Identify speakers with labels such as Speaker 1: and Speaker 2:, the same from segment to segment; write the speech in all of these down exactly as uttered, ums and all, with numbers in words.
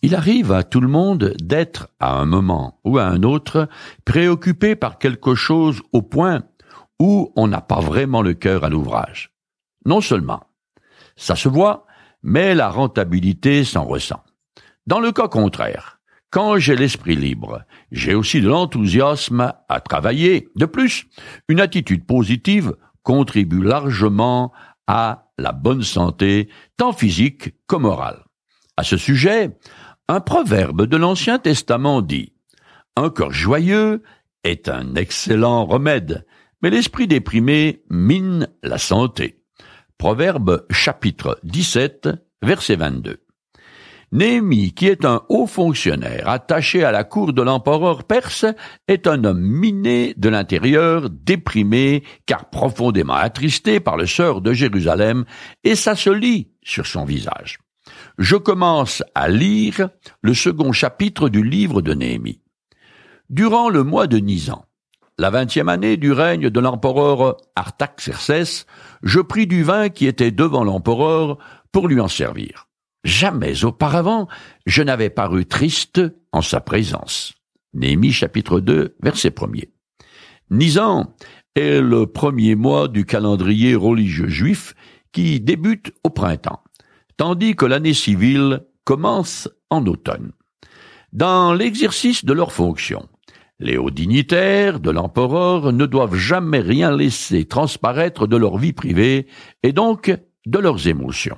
Speaker 1: Il arrive à tout le monde d'être, à un moment ou à un autre, préoccupé par quelque chose au point où on n'a pas vraiment le cœur à l'ouvrage. Non seulement, ça se voit, mais la rentabilité s'en ressent. Dans le cas contraire, quand j'ai l'esprit libre, j'ai aussi de l'enthousiasme à travailler. De plus, une attitude positive contribue largement à la bonne santé, tant physique que morale. À ce sujet, un proverbe de l'Ancien Testament dit « Un cœur joyeux est un excellent remède, mais l'esprit déprimé mine la santé. » Proverbe chapitre dix-sept, verset vingt-deux. Néhémie, qui est un haut fonctionnaire attaché à la cour de l'empereur perse, est un homme miné de l'intérieur, déprimé, car profondément attristé par le sort de Jérusalem, et ça se lit sur son visage. Je commence à lire le second chapitre du livre de Néhémie. Durant le mois de Nisan, la vingtième année du règne de l'empereur Artaxerxès, je pris du vin qui était devant l'empereur pour lui en servir. Jamais auparavant, je n'avais paru triste en sa présence. Néhémie chapitre deux, verset premier. Nisan est le premier mois du calendrier religieux juif qui débute au printemps, tandis que l'année civile commence en automne. Dans l'exercice de leurs fonctions, les hauts dignitaires de l'empereur ne doivent jamais rien laisser transparaître de leur vie privée et donc de leurs émotions.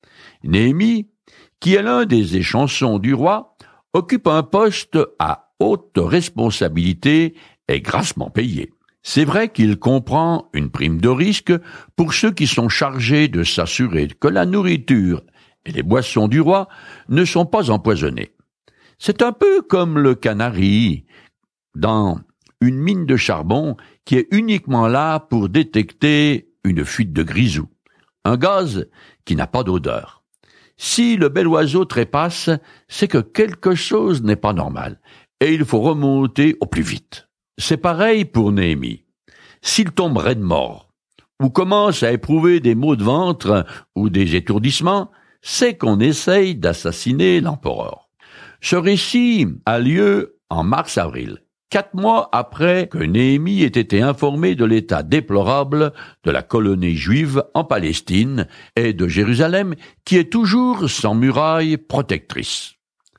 Speaker 1: Néhémie, qui est l'un des échansons du roi, occupe un poste à haute responsabilité et grassement payé. C'est vrai qu'il comprend une prime de risque pour ceux qui sont chargés de s'assurer que la nourriture et les boissons du roi ne sont pas empoisonnées. C'est un peu comme le canari dans une mine de charbon qui est uniquement là pour détecter une fuite de grisou, un gaz qui n'a pas d'odeur. Si le bel oiseau trépasse, c'est que quelque chose n'est pas normal, et il faut remonter au plus vite. C'est pareil pour Néhémie. S'il tombe raide mort, ou commence à éprouver des maux de ventre ou des étourdissements, c'est qu'on essaye d'assassiner l'empereur. Ce récit a lieu en mars-avril, quatre mois après que Néhémie ait été informé de l'état déplorable de la colonie juive en Palestine et de Jérusalem, qui est toujours sans muraille protectrice.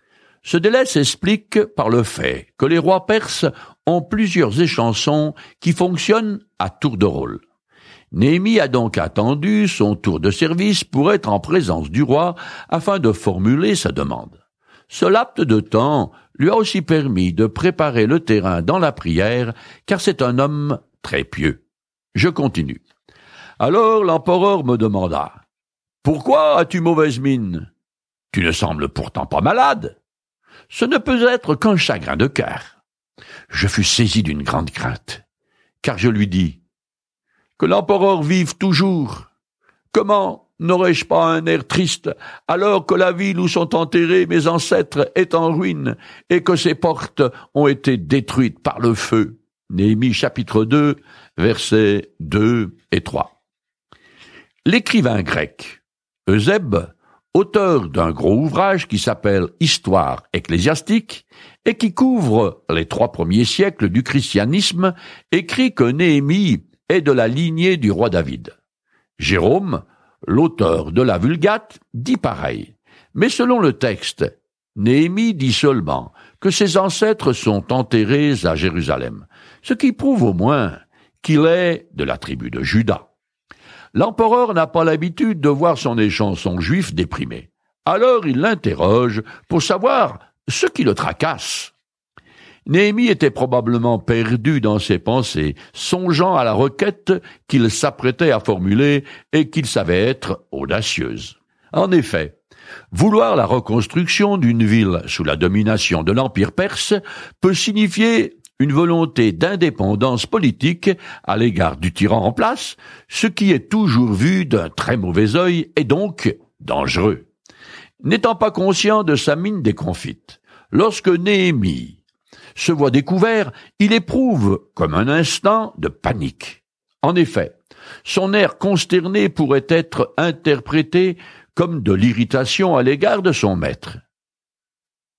Speaker 1: Ce délai s'explique par le fait que les rois perses ont plusieurs échansons qui fonctionnent à tour de rôle. Néhémie a donc attendu son tour de service pour être en présence du roi afin de formuler sa demande. Ce laps de temps lui a aussi permis de préparer le terrain dans la prière, car c'est un homme très pieux. Je continue. Alors l'empereur me demanda « Pourquoi as-tu mauvaise mine? Tu ne sembles pourtant pas malade. Ce ne peut être qu'un chagrin de cœur. » Je fus saisi d'une grande crainte, car je lui dis « Que l'empereur vive toujours. Comment n'aurais-je pas un air triste alors que la ville où sont enterrés mes ancêtres est en ruine et que ses portes ont été détruites par le feu ?» Néhémie chapitre deux, versets deux et trois. L'écrivain grec Eusèbe, auteur d'un gros ouvrage qui s'appelle « Histoire ecclésiastique » et qui couvre les trois premiers siècles du christianisme, écrit que Néhémie est de la lignée du roi David. Jérôme, l'auteur de la Vulgate, dit pareil. Mais selon le texte, Néhémie dit seulement que ses ancêtres sont enterrés à Jérusalem, ce qui prouve au moins qu'il est de la tribu de Juda. L'empereur n'a pas l'habitude de voir son échanson juif déprimé. Alors il l'interroge pour savoir ce qui le tracasse. Néhémie était probablement perdu dans ses pensées, songeant à la requête qu'il s'apprêtait à formuler et qu'il savait être audacieuse. En effet, vouloir la reconstruction d'une ville sous la domination de l'Empire perse peut signifier une volonté d'indépendance politique à l'égard du tyran en place, ce qui est toujours vu d'un très mauvais œil et donc dangereux. N'étant pas conscient de sa mine déconfite, lorsque Néhémie se voit découvert, il éprouve comme un instant de panique. En effet, son air consterné pourrait être interprété comme de l'irritation à l'égard de son maître.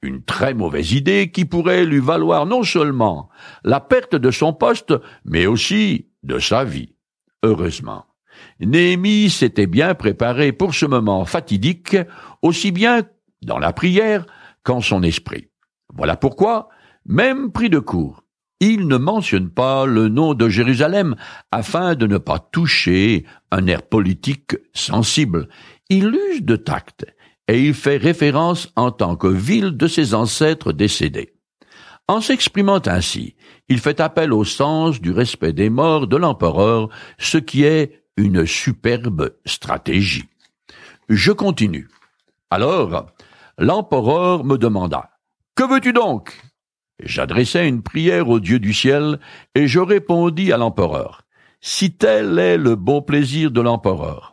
Speaker 1: une très mauvaise idée qui pourrait lui valoir non seulement la perte de son poste, mais aussi de sa vie. Heureusement, Néhémie s'était bien préparé pour ce moment fatidique, aussi bien dans la prière qu'en son esprit. Voilà pourquoi, même pris de court, il ne mentionne pas le nom de Jérusalem afin de ne pas toucher un air politique sensible. Il use de tact et il fait référence en tant que ville de ses ancêtres décédés. En s'exprimant ainsi, il fait appel au sens du respect des morts de l'empereur, ce qui est une superbe stratégie. Je continue. Alors, l'empereur me demanda « Que veux-tu donc ?» J'adressai une prière au Dieu du ciel, et je répondis à l'empereur, « Si tel est le bon plaisir de l'empereur,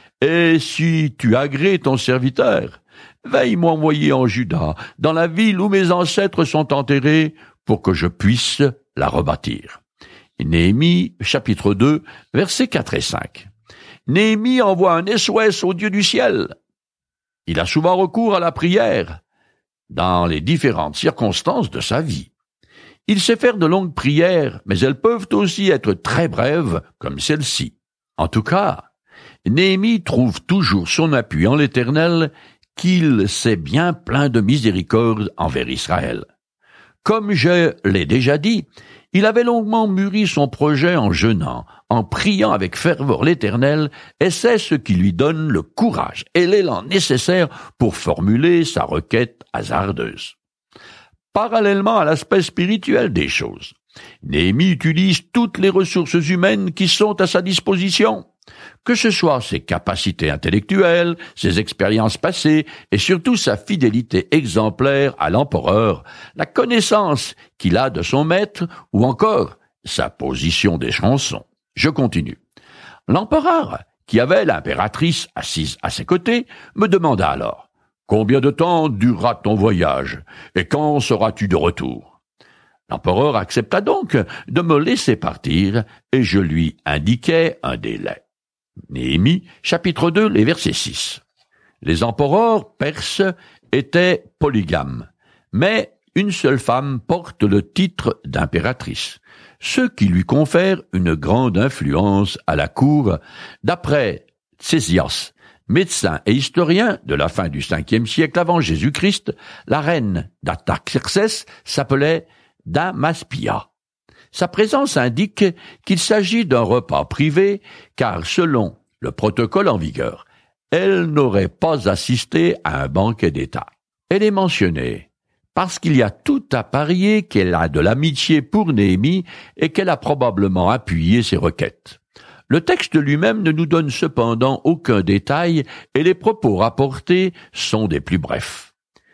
Speaker 1: et si tu agrées ton serviteur, veuille m'envoyer en Juda, dans la ville où mes ancêtres sont enterrés, pour que je puisse la rebâtir. » Néhémie, chapitre deux, versets quatre et cinq. Néhémie envoie un S O S au Dieu du ciel. Il a souvent recours à la prière dans les différentes circonstances de sa vie. Il sait faire de longues prières, mais elles peuvent aussi être très brèves, comme celle-ci. En tout cas, Néhémie trouve toujours son appui en l'Éternel, qu'il sait bien plein de miséricorde envers Israël. Comme je l'ai déjà dit, il avait longuement mûri son projet en jeûnant, en priant avec ferveur l'Éternel, et c'est ce qui lui donne le courage et l'élan nécessaire pour formuler sa requête hasardeuse. Parallèlement à l'aspect spirituel des choses, Néhémie utilise toutes les ressources humaines qui sont à sa disposition, que ce soit ses capacités intellectuelles, ses expériences passées et surtout sa fidélité exemplaire à l'empereur, la connaissance qu'il a de son maître ou encore sa position des chansons. Je continue. L'empereur, qui avait l'impératrice assise à ses côtés, me demanda alors « Combien de temps durera ton voyage et quand seras-tu de retour ?» L'empereur accepta donc de me laisser partir et je lui indiquai un délai. Néhémie, chapitre deux, les versets six. Les empereurs perses étaient polygames, mais une seule femme porte le titre d'impératrice, ce qui lui confère une grande influence à la cour, d'après Ctésias, médecin et historien de la fin du cinquième siècle avant Jésus-Christ. La reine d'Artaxerxès s'appelait Damaspia. Sa présence indique qu'il s'agit d'un repas privé, car selon le protocole en vigueur, elle n'aurait pas assisté à un banquet d'État. Elle est mentionnée parce qu'il y a tout à parier qu'elle a de l'amitié pour Néhémie et qu'elle a probablement appuyé ses requêtes. Le texte lui-même ne nous donne cependant aucun détail et les propos rapportés sont des plus brefs.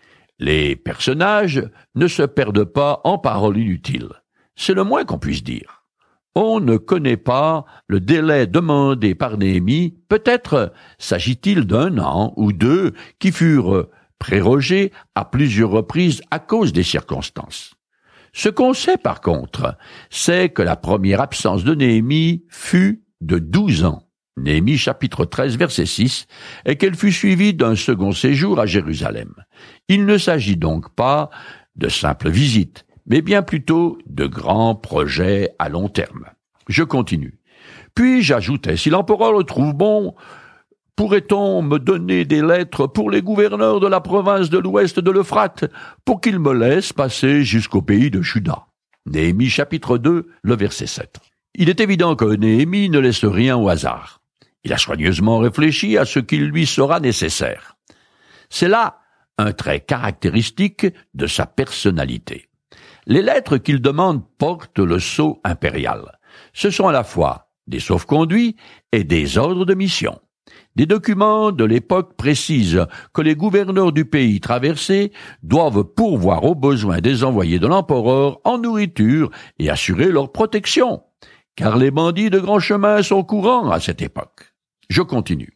Speaker 1: Les personnages ne se perdent pas en paroles inutiles. C'est le moins qu'on puisse dire. On ne connaît pas le délai demandé par Néhémie, peut-être s'agit-il d'un an ou deux qui furent prérogés à plusieurs reprises à cause des circonstances. Ce qu'on sait par contre, c'est que la première absence de Néhémie fut de douze ans, Néhémie chapitre treize verset six, et qu'elle fut suivie d'un second séjour à Jérusalem. Il ne s'agit donc pas de simples visites, mais bien plutôt de grands projets à long terme. Je continue. Puis j'ajoutais, si l'empereur le trouve bon, pourrait-on me donner des lettres pour les gouverneurs de la province de l'ouest de l'Euphrate, pour qu'ils me laissent passer jusqu'au pays de Juda? Néhémie chapitre deux, le verset sept. Il est évident que Néhémie ne laisse rien au hasard. Il a soigneusement réfléchi à ce qui lui sera nécessaire. C'est là un trait caractéristique de sa personnalité. Les lettres qu'il demande portent le sceau impérial. Ce sont à la fois des sauf-conduits et des ordres de mission. Des documents de l'époque précisent que les gouverneurs du pays traversé doivent pourvoir aux besoins des envoyés de l'empereur en nourriture et assurer leur protection, car les bandits de grand chemin sont courants à cette époque. Je continue.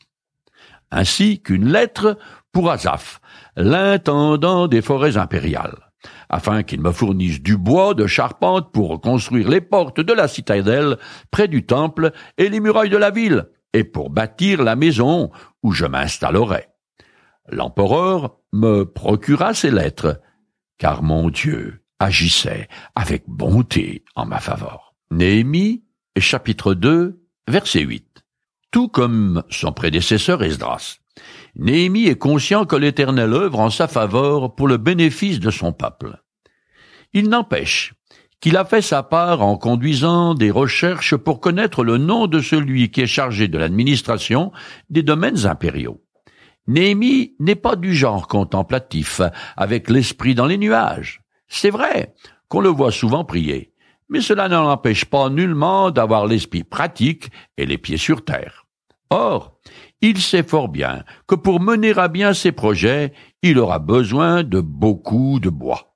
Speaker 1: Ainsi qu'une lettre pour Asaph, l'intendant des forêts impériales, afin qu'il me fournisse du bois de charpente pour construire les portes de la citadelle près du temple et les murailles de la ville, et pour bâtir la maison où je m'installerai. L'empereur me procura ces lettres, car mon Dieu agissait avec bonté en ma faveur. Néhémie, chapitre deux, verset huit. Tout comme son prédécesseur Esdras, Néhémie est conscient que l'Éternel œuvre en sa faveur pour le bénéfice de son peuple. Il n'empêche qu'il a fait sa part en conduisant des recherches pour connaître le nom de celui qui est chargé de l'administration des domaines impériaux. Néhémie n'est pas du genre contemplatif, avec l'esprit dans les nuages. C'est vrai qu'on le voit souvent prier, mais cela ne l'empêche pas nullement d'avoir l'esprit pratique et les pieds sur terre. Or, il sait fort bien que pour mener à bien ses projets, il aura besoin de beaucoup de bois.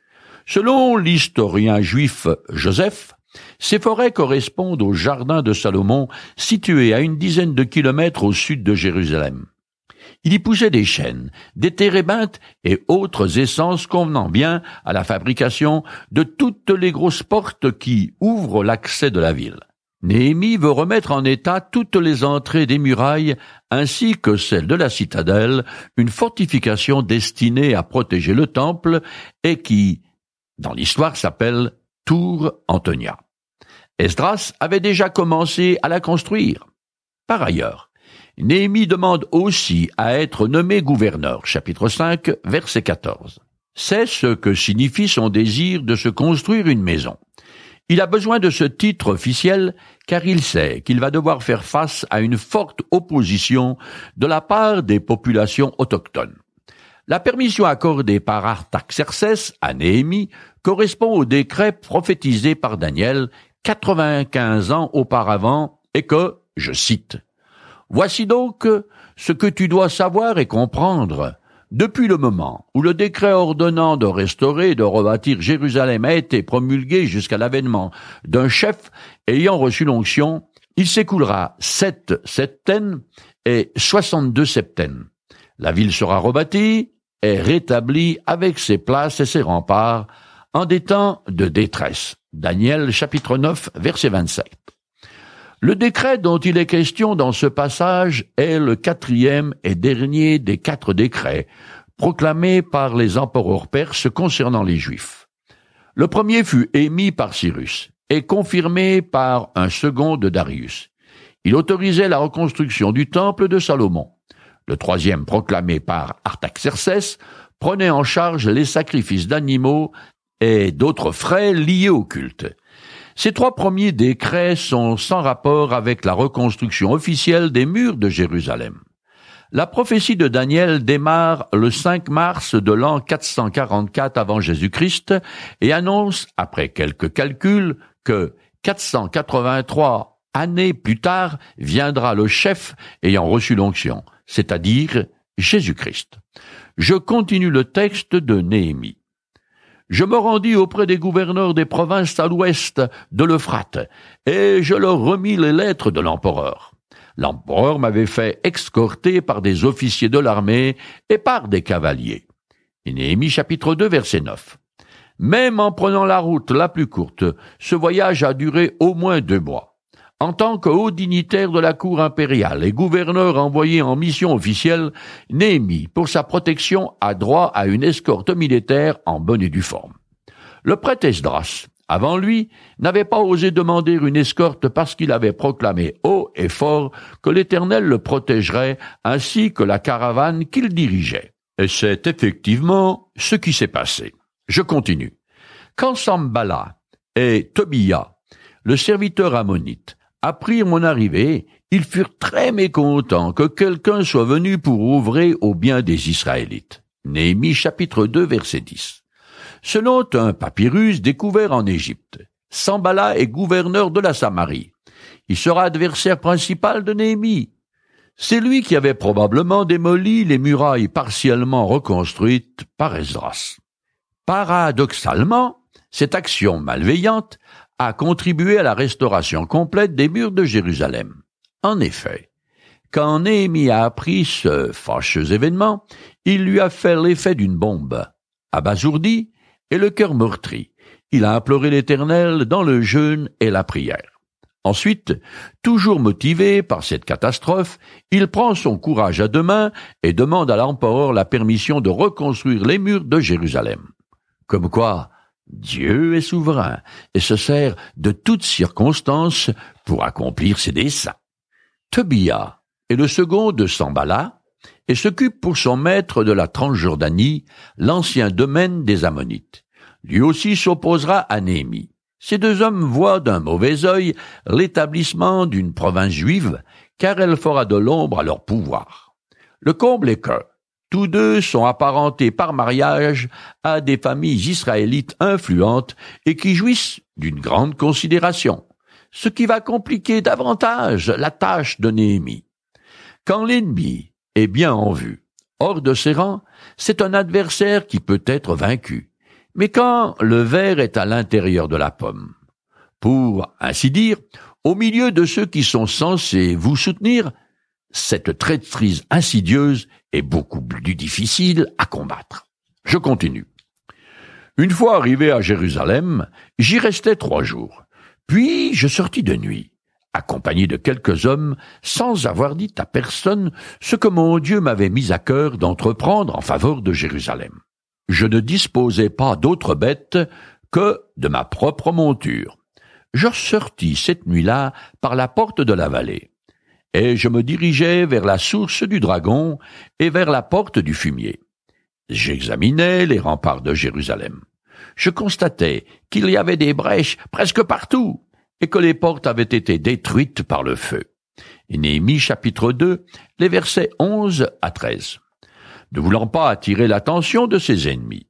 Speaker 1: Selon l'historien juif Joseph, ces forêts correspondent au jardin de Salomon, situé à une dizaine de kilomètres au sud de Jérusalem. Il y poussait des chênes, des térébinthes et autres essences convenant bien à la fabrication de toutes les grosses portes qui ouvrent l'accès de la ville. Néhémie veut remettre en état toutes les entrées des murailles ainsi que celles de la citadelle, une fortification destinée à protéger le temple et qui, dans l'histoire, s'appelle Tour Antonia. Esdras avait déjà commencé à la construire. Par ailleurs, Néhémie demande aussi à être nommé gouverneur, chapitre cinq, verset quatorze. C'est ce que signifie son désir de se construire une maison. Il a besoin de ce titre officiel car il sait qu'il va devoir faire face à une forte opposition de la part des populations autochtones. La permission accordée par Artaxerxès à Néhémie correspond au décret prophétisé par Daniel quatre-vingt-quinze ans auparavant et que, je cite, « Voici donc ce que tu dois savoir et comprendre. Depuis le moment où le décret ordonnant de restaurer et de rebâtir Jérusalem a été promulgué jusqu'à l'avènement d'un chef ayant reçu l'onction, il s'écoulera sept septaines et soixante-deux septaines. La ville sera rebâtie et rétablie avec ses places et ses remparts en des temps de détresse. » Daniel chapitre neuf, verset vingt-sept. Le décret dont il est question dans ce passage est le quatrième et dernier des quatre décrets proclamés par les empereurs perses concernant les Juifs. Le premier fut émis par Cyrus et confirmé par un second de Darius. Il autorisait la reconstruction du temple de Salomon. Le troisième, proclamé par Artaxerxès, prenait en charge les sacrifices d'animaux et d'autres frais liés au culte. Ces trois premiers décrets sont sans rapport avec la reconstruction officielle des murs de Jérusalem. La prophétie de Daniel démarre le cinq mars de l'an quatre cent quarante-quatre avant Jésus-Christ et annonce, après quelques calculs, que quatre cent quatre-vingt-trois années plus tard viendra le chef ayant reçu l'onction, c'est-à-dire Jésus-Christ. Je continue le texte de Néhémie. Je me rendis auprès des gouverneurs des provinces à l'ouest de l'Euphrate, et je leur remis les lettres de l'empereur. L'empereur m'avait fait escorter par des officiers de l'armée et par des cavaliers. Et Néhémie chapitre deux, verset neuf. Même en prenant la route la plus courte, ce voyage a duré au moins deux mois. En tant que haut dignitaire de la cour impériale et gouverneur envoyé en mission officielle, Néhémie, pour sa protection, a droit à une escorte militaire en bonne et due forme. Le prêtre Esdras, avant lui, n'avait pas osé demander une escorte parce qu'il avait proclamé haut et fort que l'Éternel le protégerait ainsi que la caravane qu'il dirigeait. Et c'est effectivement ce qui s'est passé. Je continue. Quand Sambala et Tobia, le serviteur ammonite, apprirent mon arrivée, ils furent très mécontents que quelqu'un soit venu pour ouvrer au bien des Israélites. Néhémie chapitre deux, verset dix. Selon un papyrus découvert en Égypte, Sambala est gouverneur de la Samarie. Il sera adversaire principal de Néhémie. C'est lui qui avait probablement démoli les murailles partiellement reconstruites par Esdras. Paradoxalement, cette action malveillante a contribué à la restauration complète des murs de Jérusalem. En effet, quand Néhémie a appris ce fâcheux événement, il lui a fait l'effet d'une bombe. Abasourdi et le cœur meurtri, il a imploré l'Éternel dans le jeûne et la prière. Ensuite, toujours motivé par cette catastrophe, il prend son courage à deux mains et demande à l'empereur la permission de reconstruire les murs de Jérusalem. Comme quoi, Dieu est souverain et se sert de toutes circonstances pour accomplir ses desseins. Tobia est le second de Sambala et s'occupe pour son maître de la Transjordanie, l'ancien domaine des Ammonites. Lui aussi s'opposera à Néhémie. Ces deux hommes voient d'un mauvais œil l'établissement d'une province juive, car elle fera de l'ombre à leur pouvoir. Le comble est que tous deux sont apparentés par mariage à des familles israélites influentes et qui jouissent d'une grande considération, ce qui va compliquer davantage la tâche de Néhémie. Quand l'ennemi est bien en vue, hors de ses rangs, c'est un adversaire qui peut être vaincu. Mais quand le ver est à l'intérieur de la pomme, pour ainsi dire, au milieu de ceux qui sont censés vous soutenir, cette traîtrise insidieuse est beaucoup plus difficile à combattre. Je continue. Une fois arrivé à Jérusalem, j'y restai trois jours. Puis je sortis de nuit, accompagné de quelques hommes, sans avoir dit à personne ce que mon Dieu m'avait mis à cœur d'entreprendre en faveur de Jérusalem. Je ne disposais pas d'autre bête que de ma propre monture. Je sortis cette nuit-là par la porte de la vallée, et je me dirigeai vers la source du Dragon et vers la porte du Fumier. J'examinais les remparts de Jérusalem. Je constatais qu'il y avait des brèches presque partout, et que les portes avaient été détruites par le feu. Néhémie chapitre deux, les versets onze à treize. Ne voulant pas attirer l'attention de ses ennemis.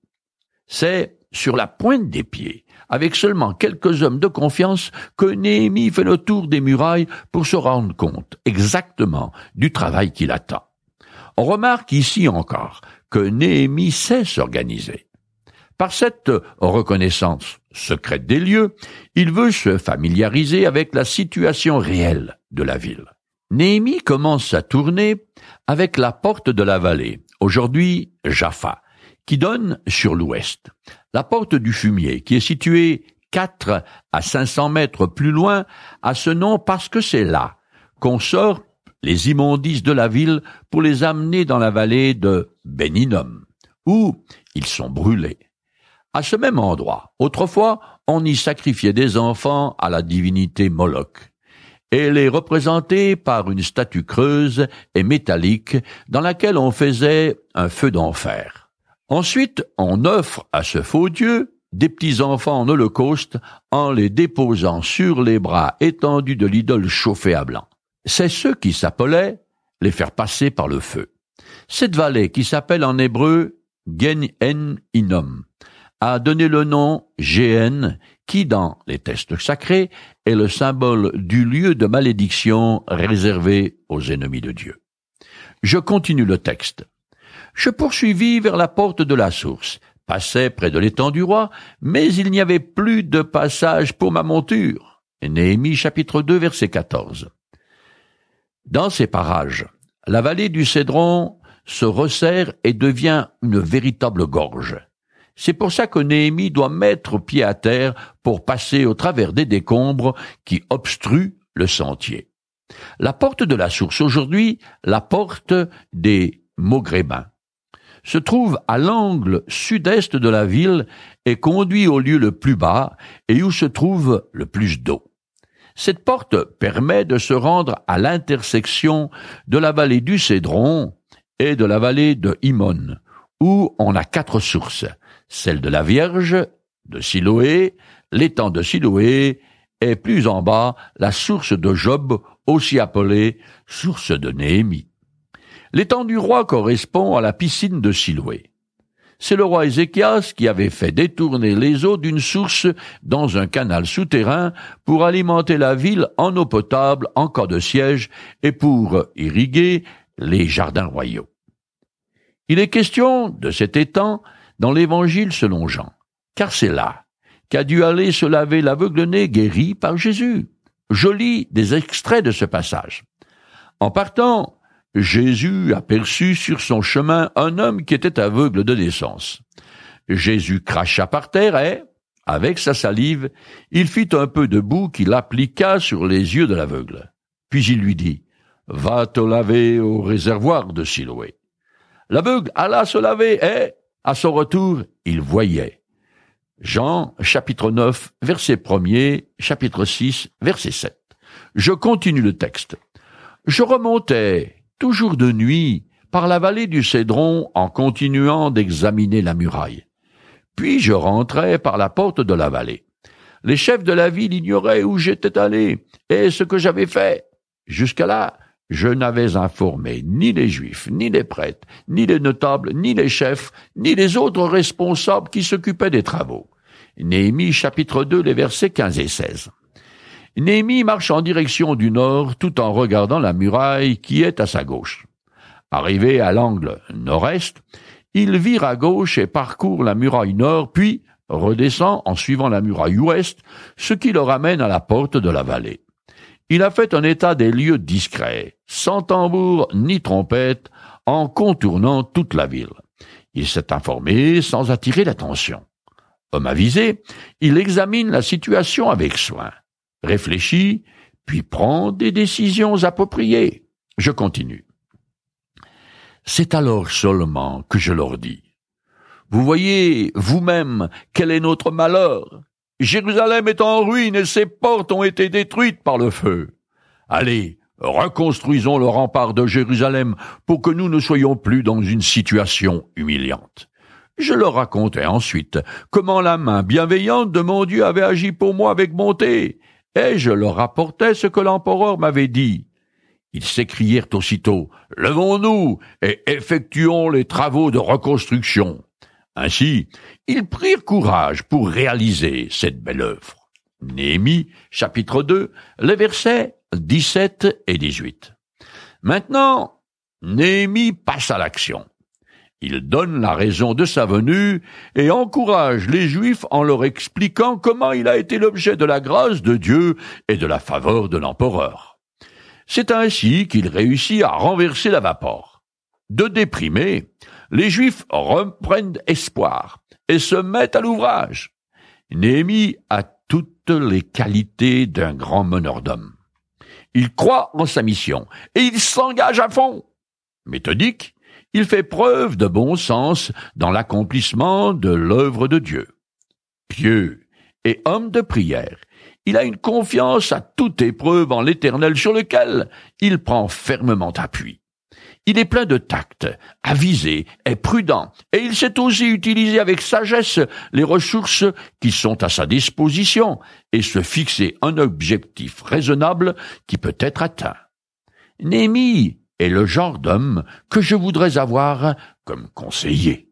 Speaker 1: C'est sur la pointe des pieds, avec seulement quelques hommes de confiance, que Néhémie fait le tour des murailles pour se rendre compte exactement du travail qui l'attend. On remarque ici encore que Néhémie sait s'organiser. Par cette reconnaissance secrète des lieux, il veut se familiariser avec la situation réelle de la ville. Néhémie commence sa tournée avec la porte de la vallée, aujourd'hui Jaffa, qui donne sur l'ouest. La porte du Fumier, qui est située quatre à cinq cents mètres plus loin, a ce nom parce que c'est là qu'on sort les immondices de la ville pour les amener dans la vallée de Ben Hinnom, où ils sont brûlés. À ce même endroit, autrefois, on y sacrifiait des enfants à la divinité Moloch. Elle est représentée par une statue creuse et métallique dans laquelle on faisait un feu d'enfer. Ensuite, on offre à ce faux dieu des petits enfants en holocauste en les déposant sur les bras étendus de l'idole chauffée à blanc. C'est ce qui s'appelait les faire passer par le feu. Cette vallée, qui s'appelle en hébreu Gen En Hinnom, a donné le nom Géhen, qui, dans les textes sacrés, est le symbole du lieu de malédiction réservé aux ennemis de Dieu. Je continue le texte. Je poursuivis vers la porte de la source, passai près de l'étang du roi, mais il n'y avait plus de passage pour ma monture. Néhémie chapitre deux, verset quatorze. Dans ces parages, la vallée du Cédron se resserre et devient une véritable gorge. C'est pour ça que Néhémie doit mettre pied à terre pour passer au travers des décombres qui obstruent le sentier. La porte de la source, aujourd'hui, la porte des Maugrébins, se trouve à l'angle sud-est de la ville et conduit au lieu le plus bas et où se trouve le plus d'eau. Cette porte permet de se rendre à l'intersection de la vallée du Cédron et de la vallée de Hinnom, où on a quatre sources, celle de la Vierge, de Siloé, l'étang de Siloé, et plus en bas, la source de Job, aussi appelée source de Néhémie. L'étang du roi correspond à la piscine de Siloé. C'est le roi Ézéchias qui avait fait détourner les eaux d'une source dans un canal souterrain pour alimenter la ville en eau potable en cas de siège et pour irriguer les jardins royaux. Il est question de cet étang dans l'Évangile selon Jean, car c'est là qu'a dû aller se laver l'aveugle-né guéri par Jésus. Je lis des extraits de ce passage. En partant, Jésus aperçut sur son chemin un homme qui était aveugle de naissance. Jésus cracha par terre et, avec sa salive, il fit un peu de boue qu'il appliqua sur les yeux de l'aveugle. Puis il lui dit, « Va te laver au réservoir de Siloé. » L'aveugle alla se laver et, à son retour, il voyait. Jean, chapitre neuf, verset premier, chapitre six, verset sept. Je continue le texte. Je remontais, toujours de nuit, par la vallée du Cédron en continuant d'examiner la muraille. Puis je rentrais par la porte de la vallée. Les chefs de la ville ignoraient où j'étais allé et ce que j'avais fait. Jusqu'à là, je n'avais informé ni les Juifs, ni les prêtres, ni les notables, ni les chefs, ni les autres responsables qui s'occupaient des travaux. Néhémie, chapitre deux, les versets quinze et seize. Néhémie marche en direction du nord tout en regardant la muraille qui est à sa gauche. Arrivé à l'angle nord-est, il vire à gauche et parcourt la muraille nord, puis redescend en suivant la muraille ouest, ce qui le ramène à la porte de la vallée. Il a fait un état des lieux discret, sans tambour ni trompette, en contournant toute la ville. Il s'est informé sans attirer l'attention. Homme avisé, il examine la situation avec soin, réfléchit, puis prend des décisions appropriées. Je continue. C'est alors seulement que je leur dis. Vous voyez vous-même quel est notre malheur. Jérusalem est en ruine et ses portes ont été détruites par le feu. Allez, reconstruisons le rempart de Jérusalem pour que nous ne soyons plus dans une situation humiliante. Je leur racontai ensuite comment la main bienveillante de mon Dieu avait agi pour moi avec bonté, et je leur rapportai ce que l'empereur m'avait dit. Ils s'écrièrent aussitôt « Levons-nous et effectuons les travaux de reconstruction ». Ainsi, ils prirent courage pour réaliser cette belle œuvre. Néhémie, chapitre deux, les versets dix-sept et dix-huit. Maintenant, Néhémie passe à l'action. Il donne la raison de sa venue et encourage les Juifs en leur expliquant comment il a été l'objet de la grâce de Dieu et de la faveur de l'empereur. C'est ainsi qu'il réussit à renverser la vapeur. De déprimés, les Juifs reprennent espoir et se mettent à l'ouvrage. Néhémie a toutes les qualités d'un grand meneur d'hommes. Il croit en sa mission et il s'engage à fond. Méthodique, il fait preuve de bon sens dans l'accomplissement de l'œuvre de Dieu. Pieux et homme de prière, il a une confiance à toute épreuve en l'Éternel sur lequel il prend fermement appui. Il est plein de tact, avisé, est prudent, et il sait aussi utiliser avec sagesse les ressources qui sont à sa disposition et se fixer un objectif raisonnable qui peut être atteint. Néhémie est le genre d'homme que je voudrais avoir comme conseiller.